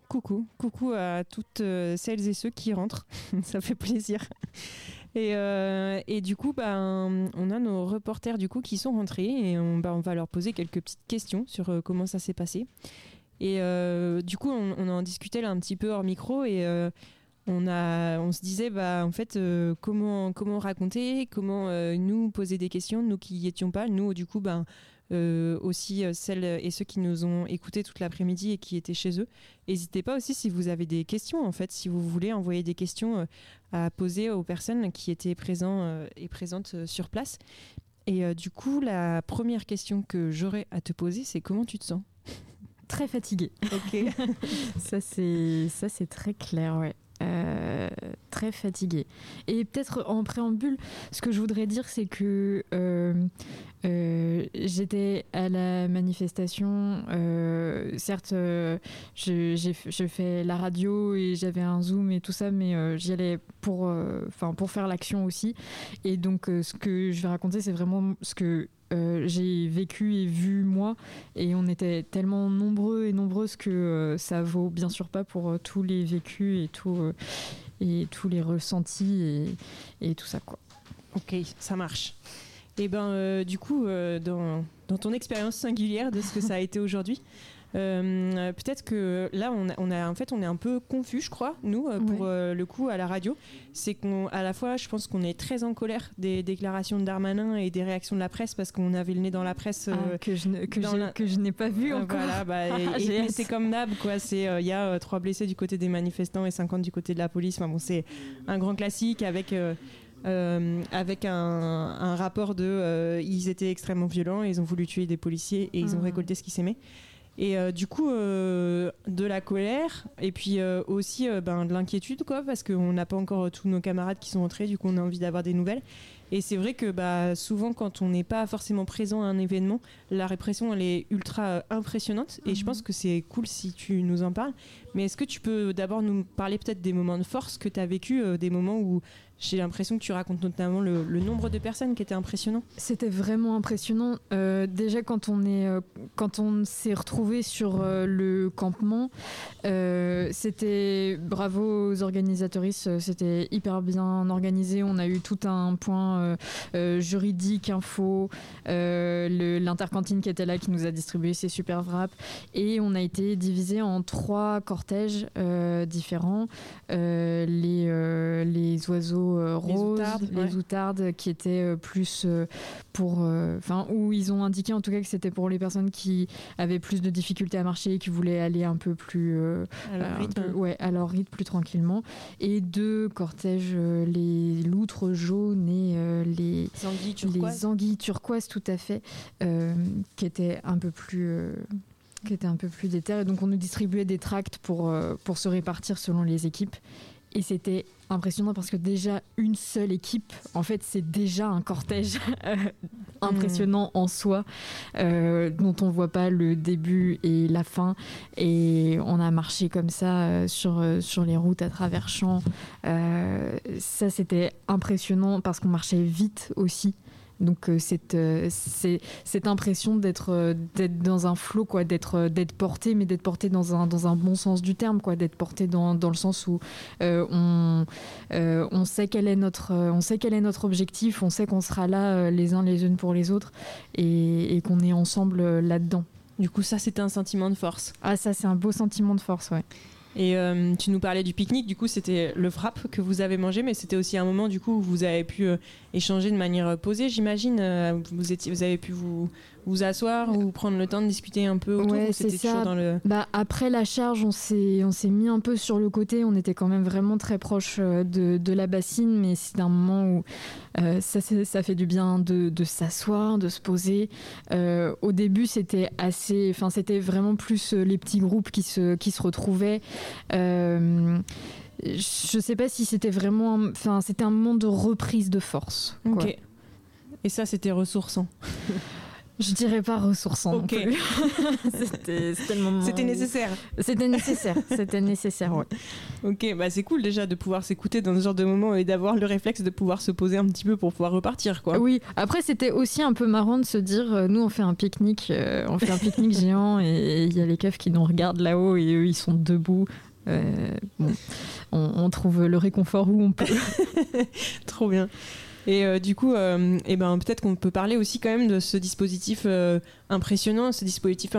coucou à toutes celles et ceux qui rentrent, ça fait plaisir. Et du coup, on a nos reporters du coup qui sont rentrés et on va leur poser quelques petites questions sur comment ça s'est passé. Et du coup, on en discutait là un petit peu hors micro et on se disait en fait comment raconter, comment nous poser des questions, nous qui n'y étions pas, nous du coup aussi celles et ceux qui nous ont écoutés toute l'après-midi et qui étaient chez eux. N'hésitez pas aussi si vous avez des questions, en fait, si vous voulez envoyer des questions à poser aux personnes qui étaient présentes sur place. Et du coup, la première question que j'aurais à te poser, c'est comment tu te sens ? Très fatiguée. Ok. Ça c'est très clair, ouais. Très fatiguée. Et peut-être en préambule, ce que je voudrais dire, c'est que j'étais à la manifestation. Certes, je fais la radio et j'avais un Zoom et tout ça, mais j'y allais pour faire l'action aussi. Et donc, ce que je vais raconter, c'est vraiment ce que j'ai vécu et vu moi, et on était tellement nombreux et nombreuses que ça vaut bien sûr pas pour tous les vécus et tous les ressentis et tout ça, quoi. Ok, ça marche. Et du coup, dans ton expérience singulière de ce que ça a été aujourd'hui, peut-être que là on est un peu confus, je crois, nous, pour le coup à la radio. C'est qu'à la fois je pense qu'on est très en colère des déclarations de Darmanin et des réactions de la presse, parce qu'on avait le nez dans la presse que je n'ai pas vu encore. Voilà, et c'est comme d'hab, quoi. Il y a 3 blessés du côté des manifestants et 50 du côté de la police. Enfin, bon, c'est un grand classique avec un rapport de ils étaient extrêmement violents, ils ont voulu tuer des policiers et ils ont récolté ce qu'ils s'aimaient. Et du coup, de la colère et puis aussi de l'inquiétude, quoi, parce qu'on n'a pas encore tous nos camarades qui sont rentrés, du coup on a envie d'avoir des nouvelles. Et c'est vrai que souvent quand on n'est pas forcément présent à un événement, la répression elle est ultra impressionnante, et je pense que c'est cool si tu nous en parles. Mais est-ce que tu peux d'abord nous parler peut-être des moments de force que tu as vécu, des moments où j'ai l'impression que tu racontes notamment le nombre de personnes qui étaient impressionnant. C'était vraiment impressionnant. Déjà quand on s'est retrouvés sur le campement, c'était bravo aux organisatrices, c'était hyper bien organisé. On a eu tout un point juridique, info, l'intercantine qui était là qui nous a distribué ses super wraps, et on a été divisé en 3 cortèges différents. Les oiseaux roses, les outardes qui étaient plus pour où ils ont indiqué en tout cas que c'était pour les personnes qui avaient plus de difficultés à marcher et qui voulaient aller un peu plus à leur rythme plus tranquillement, et 2 cortèges, les loutres jaunes et les anguilles turquoises, tout à fait, qui étaient un peu plus déter. Et donc on nous distribuait des tracts pour se répartir selon les équipes. Et c'était impressionnant parce que déjà une seule équipe, en fait, c'est déjà un cortège impressionnant en soi, dont on voit pas le début et la fin. Et on a marché comme ça sur les routes à travers champs. Ça, c'était impressionnant parce qu'on marchait vite aussi. Donc cette impression d'être dans un flow, quoi, d'être porté, mais d'être porté dans un bon sens du terme, quoi, d'être porté dans le sens où on sait quel est notre objectif, on sait qu'on sera là les uns les unes pour les autres, et qu'on est ensemble là-dedans. Du coup, ça, c'était un sentiment de force. Ah, ça, c'est un beau sentiment de force, ouais. Et tu nous parlais du pique-nique, du coup c'était le wrap que vous avez mangé, mais c'était aussi un moment du coup où vous avez pu échanger de manière posée, j'imagine. Vous avez pu vous asseoir ou prendre le temps de discuter un peu autour. Ouais, c'est ça. Après la charge, on s'est mis un peu sur le côté. On était quand même vraiment très proche de la bassine, mais c'est un moment où ça fait du bien de s'asseoir, de se poser. Au début, c'était vraiment plus les petits groupes qui se retrouvaient. Je sais pas si c'était vraiment, c'était un moment de reprise de force, quoi. Ok. Et ça, c'était ressourçant. Je dirais pas ressourçant non plus. C'était le moment. C'était nécessaire. C'était nécessaire, ouais. Ok, bah c'est cool déjà de pouvoir s'écouter dans ce genre de moment et d'avoir le réflexe de pouvoir se poser un petit peu pour pouvoir repartir, quoi. Oui, après c'était aussi un peu marrant de se dire, nous on fait un pique-nique géant et il y a les keufs qui nous regardent là-haut et eux ils sont debout. Bon, on trouve le réconfort où on peut. Trop bien. Et du coup, peut-être qu'on peut parler aussi quand même de ce dispositif impressionnant, ce dispositif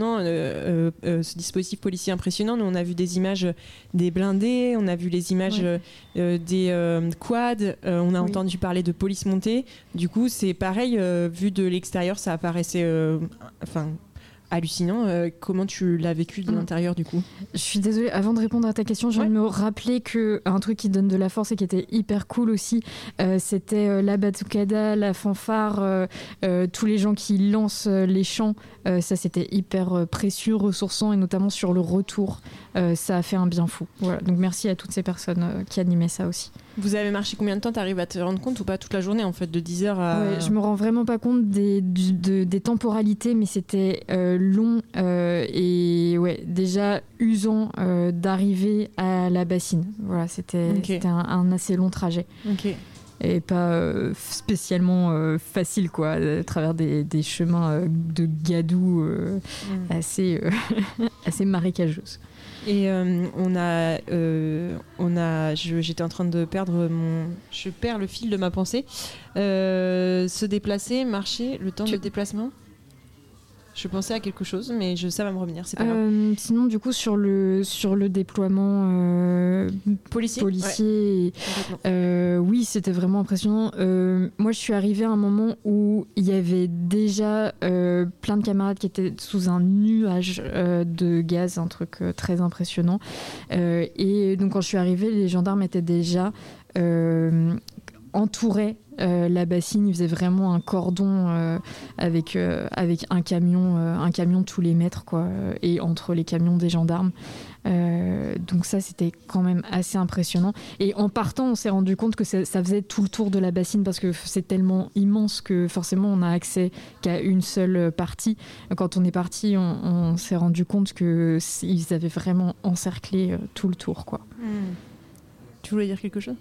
policier impressionnant. Nous, on a vu des images des blindés, on a vu les images des quads, on a entendu parler de police montée. Du coup, c'est pareil, vu de l'extérieur, ça apparaissait... hallucinant. Comment tu l'as vécu de l'intérieur du coup ? Je suis désolée, avant de répondre à ta question, je viens de me rappeler qu'un truc qui donne de la force et qui était hyper cool aussi, c'était la batucada, la fanfare, tous les gens qui lancent les chants. Ça, c'était hyper précieux, ressourçant et notamment sur le retour. Ça a fait un bien fou. Voilà. Donc merci à toutes ces personnes qui animaient ça aussi. Vous avez marché combien de temps ? T'arrives à te rendre compte ou pas toute la journée en fait, de 10h à... Ouais, je me rends vraiment pas compte des temporalités, mais c'était long et déjà usant d'arriver à la bassine. Voilà, c'était un assez long trajet. Ok. Et pas spécialement facile, quoi, à travers des chemins de gadou assez marécageuses. Et j'étais en train de perdre je perds le fil de ma pensée. Se déplacer, marcher, le temps de déplacement. Je pensais à quelque chose, mais ça va me revenir, c'est pas grave. Sinon, du coup, sur le déploiement policier oui, c'était vraiment impressionnant. Moi, je suis arrivée à un moment où il y avait déjà plein de camarades qui étaient sous un nuage de gaz, un truc très impressionnant. Et donc, quand je suis arrivée, les gendarmes étaient déjà entouraient la bassine. Ils faisaient vraiment un cordon avec un camion tous les mètres, quoi, et entre les camions des gendarmes. Donc ça, c'était quand même assez impressionnant. Et en partant, on s'est rendu compte que ça faisait tout le tour de la bassine parce que c'est tellement immense que forcément, on n'a accès qu'à une seule partie. Quand on est parti, on s'est rendu compte qu'ils avaient vraiment encerclé tout le tour, quoi. Tu voulais dire quelque chose ?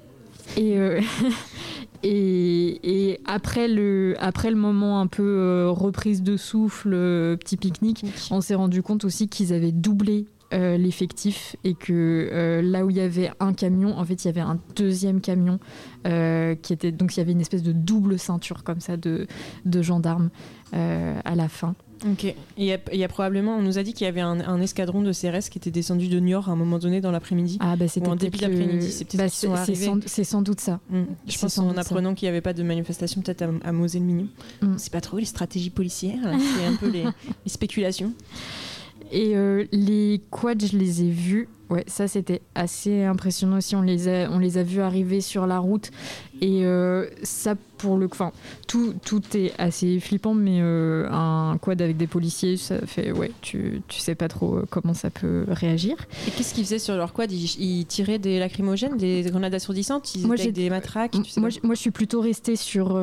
Et après le moment un peu reprise de souffle, petit pique-nique, on s'est rendu compte aussi qu'ils avaient doublé l'effectif et que là où il y avait un camion, en fait il y avait un deuxième camion qui était, donc il y avait une espèce de double ceinture comme ça de gendarmes à la fin. Ok. Il y a probablement, on nous a dit qu'il y avait un escadron de CRS qui était descendu de Niort à un moment donné dans l'après-midi. Ah bah c'était ou en début d'après-midi. C'est peut-être qu'ils sont arrivés. C'est sans doute ça. Je pense en apprenant qu'il n'y avait pas de manifestation peut-être à Moselle-Mignon. C'est pas trop les stratégies policières, là. C'est un peu les spéculations. Et les quads, je les ai vus. Ouais, ça c'était assez impressionnant aussi. On les a vus arriver sur la route. Et ça, pour le... Enfin, tout est assez flippant, mais un quad avec des policiers, ça fait... Ouais, tu sais pas trop comment ça peut réagir. Et qu'est-ce qu'ils faisaient sur leur quad ? Ils tiraient des lacrymogènes, des grenades assourdissantes ? Ils étaient avec des matraques ? Moi, je suis plutôt restée sur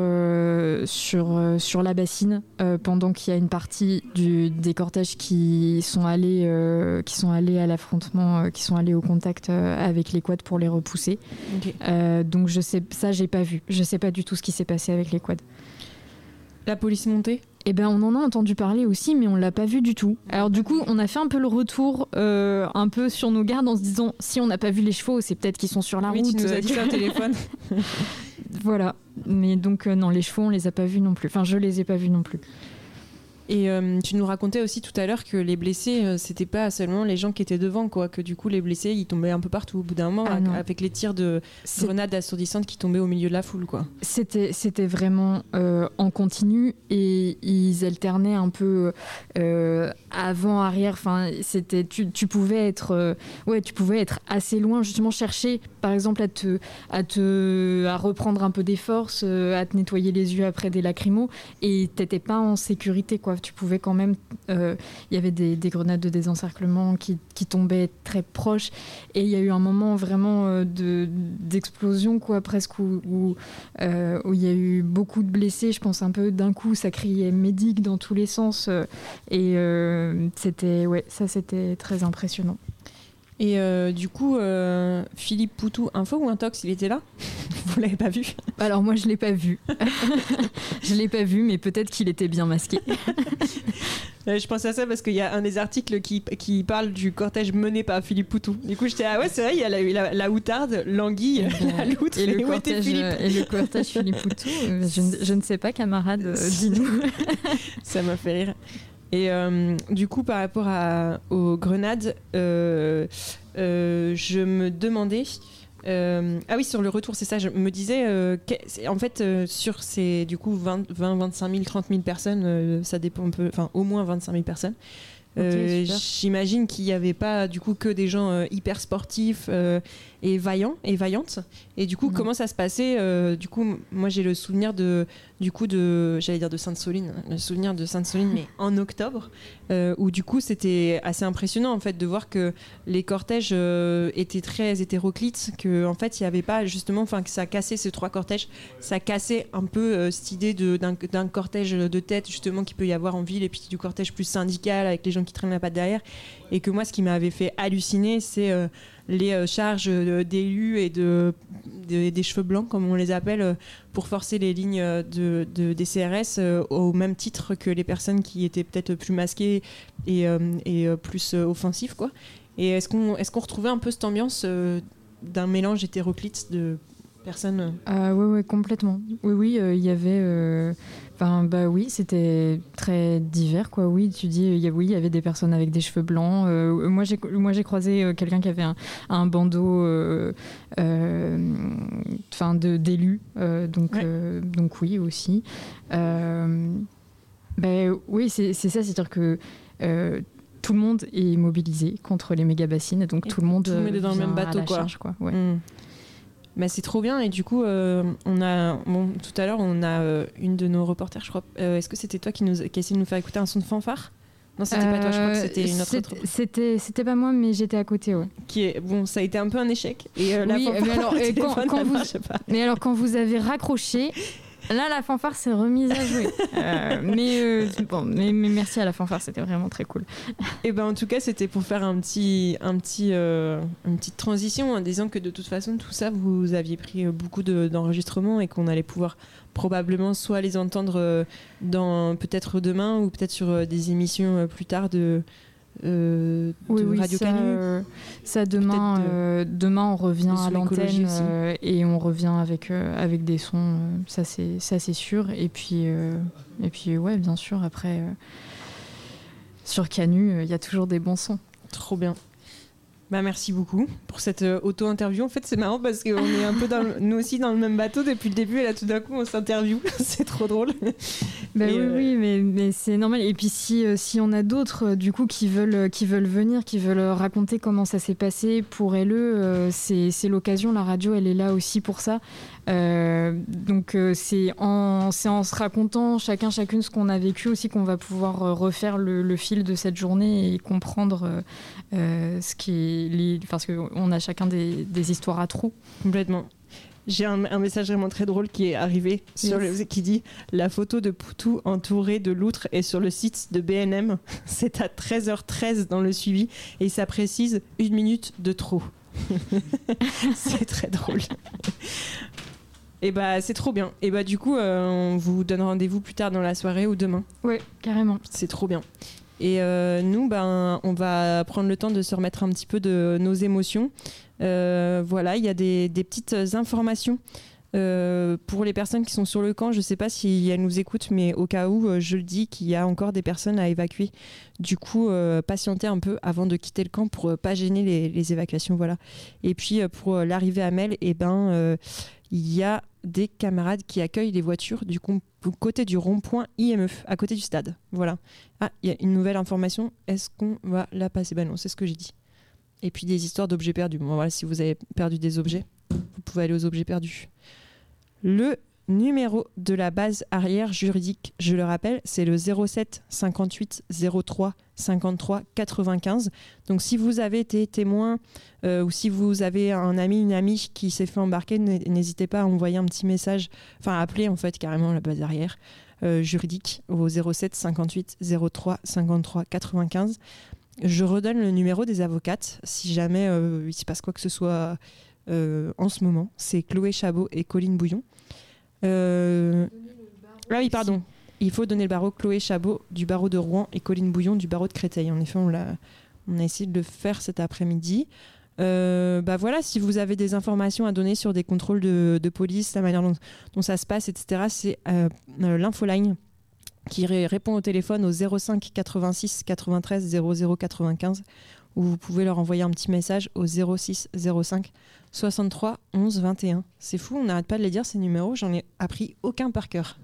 la bassine pendant qu'il y a une partie des cortèges qui sont allés à l'affrontement, qui sont allés au contact avec les quads pour les repousser. Okay. Donc je sais, ça j'ai pas vu. Je sais pas du tout ce qui s'est passé avec les quads. La police montée ? Eh ben on en a entendu parler aussi, mais on l'a pas vu du tout. Alors du coup, on a fait un peu le retour, un peu sur nos gardes, en se disant si on n'a pas vu les chevaux, c'est peut-être qu'ils sont sur la route. Tu nous as dit ça au téléphone. Voilà. Mais donc non, les chevaux, on les a pas vus non plus. Enfin, je les ai pas vus non plus. Et tu nous racontais aussi tout à l'heure que les blessés, c'était pas seulement les gens qui étaient devant, quoi, que du coup les blessés ils tombaient un peu partout au bout d'un moment, avec les tirs de grenades assourdissantes qui tombaient au milieu de la foule, quoi. C'était vraiment en continu et ils alternaient un peu avant, arrière. Enfin, c'était tu pouvais être assez loin, justement chercher par exemple à reprendre un peu des forces, à te nettoyer les yeux après des lacrymos, et t'étais pas en sécurité, quoi. Tu pouvais quand même... Il y avait des grenades de désencerclement qui tombaient très proches. Et il y a eu un moment vraiment d'explosion, quoi, presque, où il y a eu beaucoup de blessés. Je pense un peu d'un coup, ça criait médic dans tous les sens. C'était très impressionnant. Et du coup, Philippe Poutou, info ou intox, il était là? Vous l'avez pas vu? Alors moi, je l'ai pas vu. Je l'ai pas vu, mais peut-être qu'il était bien masqué. Je pense à ça parce qu'il y a un des articles qui parle du cortège mené par Philippe Poutou. Du coup, j'étais ouais, c'est vrai, il y a la outarde, l'anguille, la loutre et le cortège Philippe Poutou. Je ne sais pas, camarade, dis-nous. Ça m'a fait rire. Et du coup, par rapport aux grenades, je me demandais... ah oui, sur le retour, c'est ça, je me disais, en fait, sur ces du coup 20, 25 000, 30 000 personnes, ça dépend un peu, enfin au moins 25 000 personnes. J'imagine qu'il n'y avait pas du coup que des gens hyper sportifs et vaillants et vaillantes. Et du coup, comment ça se passait? Du coup, moi j'ai le souvenir j'allais dire de Sainte-Soline, le souvenir de Sainte-Soline, mais en octobre, où du coup c'était assez impressionnant en fait de voir que les cortèges étaient très hétéroclites, que en fait il n'y avait pas justement, enfin que ça cassait ces trois cortèges, ça cassait un peu cette idée d'un cortège de tête justement qu'il peut y avoir en ville, et puis du cortège plus syndical avec les gens qui traînent la patte derrière, et que moi ce qui m'avait fait halluciner c'est les charges d'élus et des cheveux blancs, comme on les appelle, pour forcer les lignes des CRS au même titre que les personnes qui étaient peut-être plus masquées et plus offensives, quoi. Et est-ce qu'on retrouvait un peu cette ambiance d'un mélange hétéroclite de personnes? Oui, complètement. Oui, il y avait... oui, c'était très divers, quoi. Oui, tu dis, il y avait des personnes avec des cheveux blancs. Moi, j'ai croisé quelqu'un qui avait un bandeau d'élus. Donc oui, aussi. Oui, c'est ça, c'est-à-dire que... tout le monde est mobilisé contre les méga-bassines, donc tout le monde est dans le même bateau, quoi. Charge, quoi. Ouais. Bah, c'est trop bien, et du coup tout à l'heure on a une de nos reporters, je crois, est-ce que c'était toi qui essayait de nous faire écouter un son de fanfare? Non, c'était pas toi, je crois que c'était une autre. C'était pas moi, mais j'étais à côté, ouais. Ça a été un peu un échec, et la fanfare, mais alors quand vous avez raccroché, là la fanfare s'est remise à jouer. Mais merci à la fanfare, c'était vraiment très cool. Et ben en tout cas c'était pour faire une petite transition, en disant que de toute façon tout ça vous aviez pris beaucoup d'enregistrements, et qu'on allait pouvoir probablement soit les entendre peut-être demain, ou peut-être sur des émissions plus tard de Radio Canu. Ça demain on revient à l'antenne et on revient avec des sons, ça c'est sûr. Et puis ouais, bien sûr, après sur Canu il y a toujours des bons sons. Trop bien. Bah, merci beaucoup pour cette auto-interview. En fait, c'est marrant parce qu'on est un peu nous aussi dans le même bateau depuis le début, et là tout d'un coup on s'interviewe. C'est trop drôle. Oui, mais c'est normal. Et puis si on a d'autres du coup qui veulent venir, qui veulent raconter comment ça s'est passé pour LE, c'est l'occasion. La radio, elle est là aussi pour ça. Donc c'est en se racontant chacune ce qu'on a vécu aussi qu'on va pouvoir refaire le fil de cette journée et comprendre parce qu'on a chacun des histoires à trous. Complètement. J'ai un message vraiment très drôle qui est arrivé qui dit: la photo de Poutou entouré de loutres est sur le site de BNM. C'est à 13h13 dans le suivi, et ça précise 1 minute de trop. C'est très drôle. Et bah c'est trop bien. Et bah du coup on vous donne rendez-vous plus tard dans la soirée ou demain. Ouais, carrément. C'est trop bien. Et nous, on va prendre le temps de se remettre un petit peu de nos émotions. Voilà, il y a des petites informations pour les personnes qui sont sur le camp. Je ne sais pas si elles nous écoutent, mais au cas où, je le dis, qu'il y a encore des personnes à évacuer. Du coup, patientez un peu avant de quitter le camp pour ne pas gêner les évacuations. Voilà. Et puis, pour l'arrivée à Mel, il y a des camarades qui accueillent les voitures du côté du rond-point IME, à côté du stade. Voilà. Ah, il y a une nouvelle information. Est-ce qu'on va la passer? Bah non, c'est ce que j'ai dit. Et puis des histoires d'objets perdus. Bon, voilà, si vous avez perdu des objets, vous pouvez aller aux objets perdus. Le numéro de la base arrière juridique. Je le rappelle, c'est le 07 58 03 53 95. Donc si vous avez été témoin ou si vous avez un ami, une amie qui s'est fait embarquer, n'hésitez pas à envoyer un petit message, enfin appeler en fait carrément la base arrière juridique au 07 58 03 53 95. Je redonne le numéro des avocates si jamais il se passe quoi que ce soit en ce moment. C'est Chloé Chabot et Colline Bouillon. Ah oui, pardon. Il faut donner le barreau Chloé Chabot du barreau de Rouen et Colline Bouillon du barreau de Créteil. En effet, on a essayé de le faire cet après-midi. Voilà, si vous avez des informations à donner sur des contrôles de police, la manière dont ça se passe, etc., c'est l'infoline qui répond au téléphone au 05 86 93 00 95, où vous pouvez leur envoyer un petit message au 06 05 63 11 21. C'est fou, on n'arrête pas de les dire ces numéros, j'en ai appris aucun par cœur.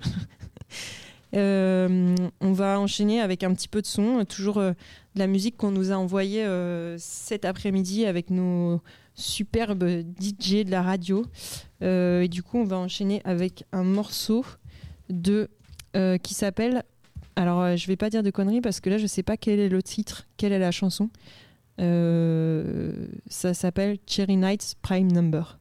On va enchaîner avec un petit peu de son, toujours de la musique qu'on nous a envoyée cet après-midi avec nos superbes DJ de la radio. Et du coup, on va enchaîner avec un morceau qui s'appelle... Alors, je vais pas dire de conneries parce que là, je sais pas quel est le titre, quelle est la chanson. Ça s'appelle Cherry Nights Prime Number.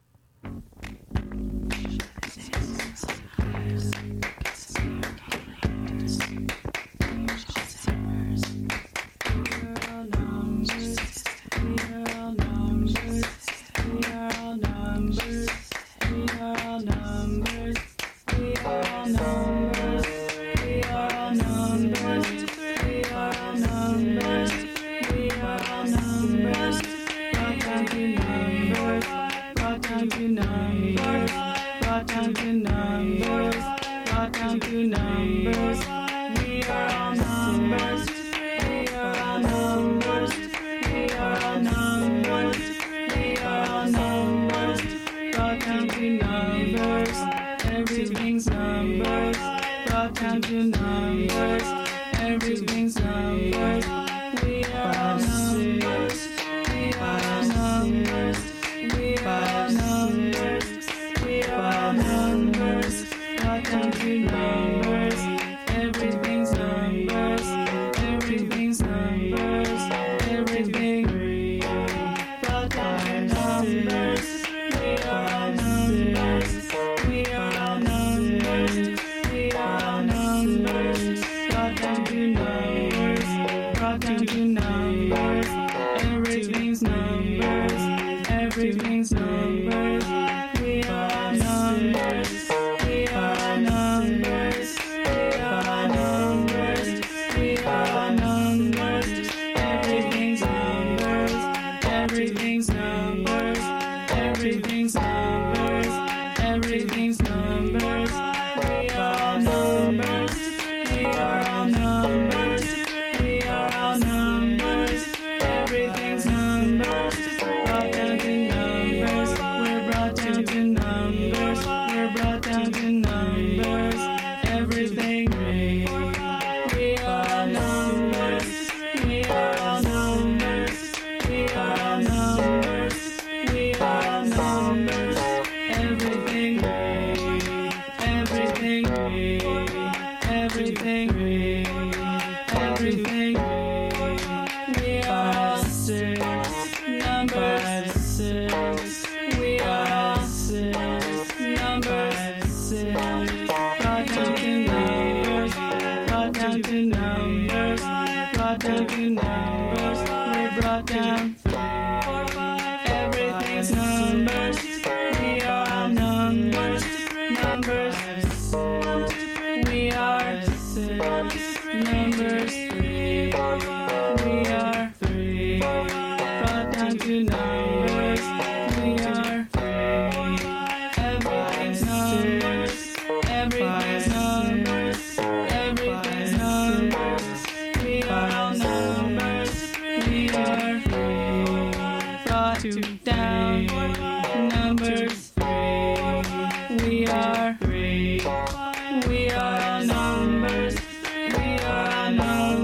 We are numbers.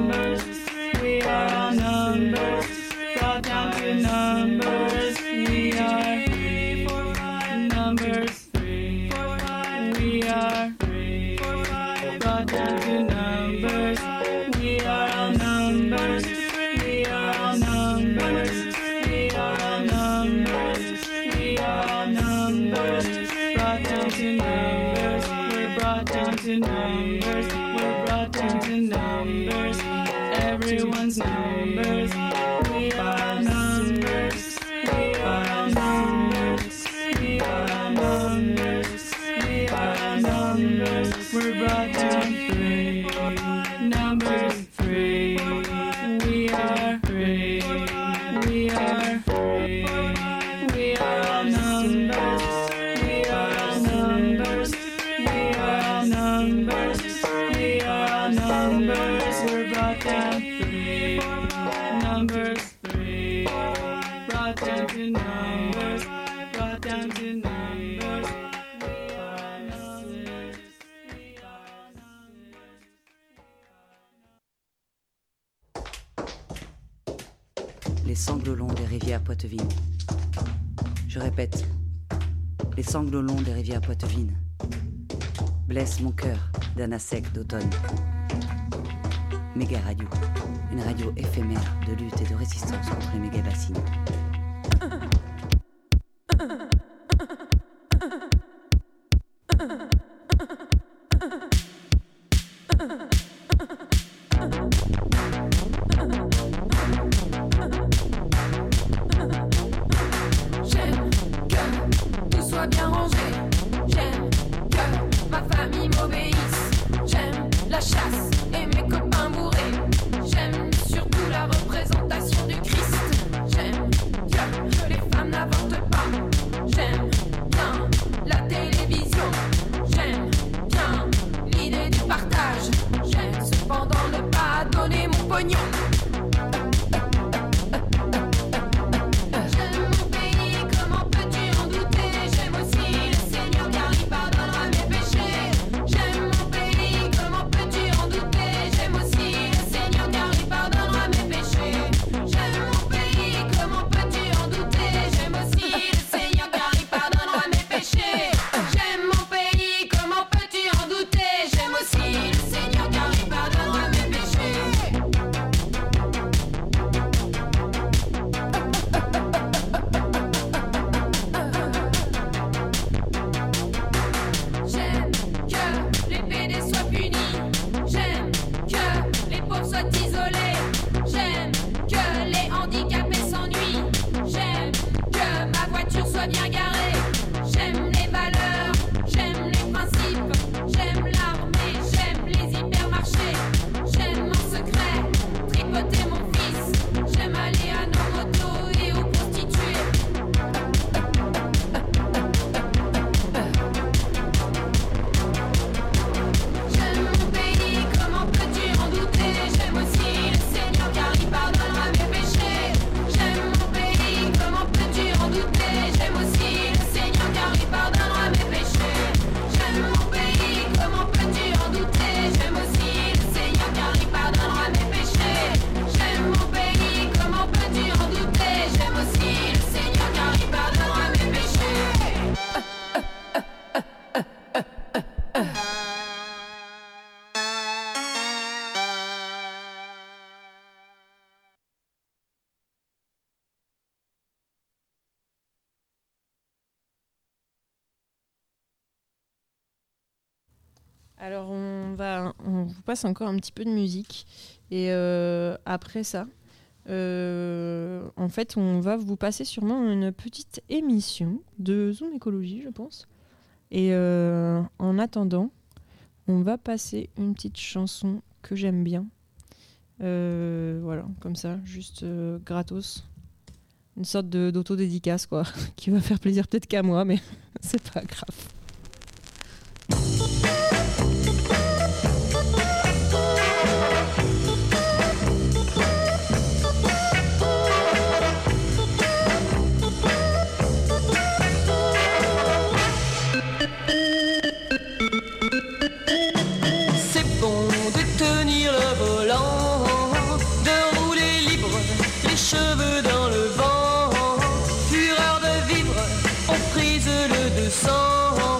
to numbers. We're brought down to numbers. Everyone's numbers. We are numbers. We are numbers. We are numbers. We are numbers. We're brought down three. Number three. We are three. We are three. We are numbers. We are numbers. We are numbers. We are numbers. We're brought down three. Numbers three. Brought down to numbers. Brought down to numbers. We are numbers. We are numbers. Les sanglots longs des rivières poitevines. Je répète, les sanglots longs des rivières poitevines blessent mon cœur d'un sec d'automne. Méga Radio, une radio éphémère de lutte et de résistance contre les méga-bassines. J'aime que tout soit bien rangé. J'aime que ma famille m'obéisse. J'aime la chasse et mes copains bourrés. J'aime surtout la représentation du Christ. J'aime que les femmes n'avortent pas. J'aime bien la télévision. J'aime bien l'idée du partage. J'aime cependant ne pas donner mon pognon. J'aime mon pays, comment peux-tu en douter? J'aime aussi le Seigneur car il pardonnera mes péchés. J'aime mon pays, comment peux-tu en douter? J'aime aussi le Seigneur car il pardonnera mes péchés. J'aime mon pays, comment peux-tu en douter? J'aime aussi le Seigneur car il pardonnera mes péchés. J'aime mon pays, comment peux-tu en douter? J'aime aussi le Seigneur car il pardonnera mes péchés. J'aime que les PD soient punis. J'aime que les pauvres soient isolés. J'aime que les handicapés s'ennuient. J'aime que ma voiture soit bien garée. J'aime les valeurs, j'aime les principes. J'aime l'armée, j'aime les hypermarchés. J'aime en secret tripoter mon fils. J'aime aller à nos motos et aux prostituées. J'aime mon pays, comment peux-tu en douter? J'aime aussi le Seigneur car il pardonnera mes péchés. J'aime mon pays, comment peux-tu en douter? J'aime aussi le Seigneur car il pardonnera mes péchés. J'aime mon pays, comment peux-tu en douter? J'aime aussi le Seigneur car il pardonnera mes péchés. J'aime mon pays, comment peux-tu en douter? J'aime aussi le Seigneur car il pardonnera mes péchés. Alors on vous passe encore un petit peu de musique et après ça, en fait on va vous passer sûrement une petite émission de Zoom Écologie, je pense. Et en attendant, on va passer une petite chanson que j'aime bien. Voilà, comme ça, juste gratos. Une sorte d'auto-dédicace, quoi, qui va faire plaisir peut-être qu'à moi, mais c'est pas grave. C'est bon de tenir le volant, de rouler libre, les cheveux dans le vent. Fureur de vivre, on prise le 200.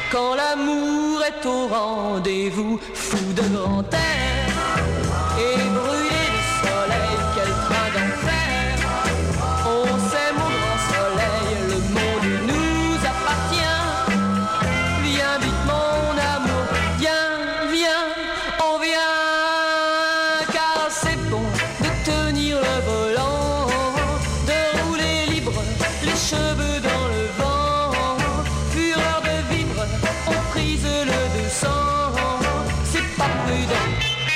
Quand l'amour est au rendez-vous, fou de grand air et brûlé de soleil, quel train d'enfer. On sait mon grand soleil, le monde nous appartient. Viens vite mon amour, viens, viens, on vient. Car c'est bon de tenir le volant, de rouler libre, les cheveux dans le vent. Fureur de vivre, on prise le 200, c'est pas prudent.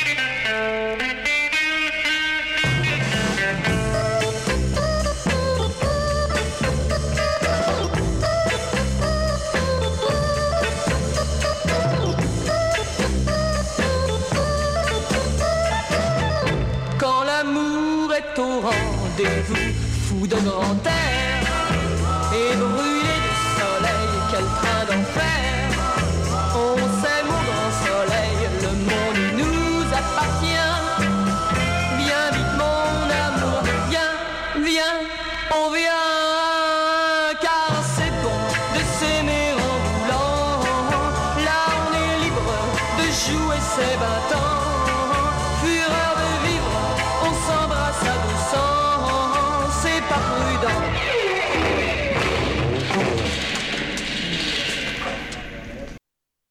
Quand l'amour est au rendez-vous, fou de grand air et brûlé de soleil, quel train d'enfer. On sait mon grand soleil, le monde nous appartient. Viens vite mon amour, viens, viens, on vient. Car c'est bon de s'aimer en roulant, là on est libre de jouer ses 20 ans.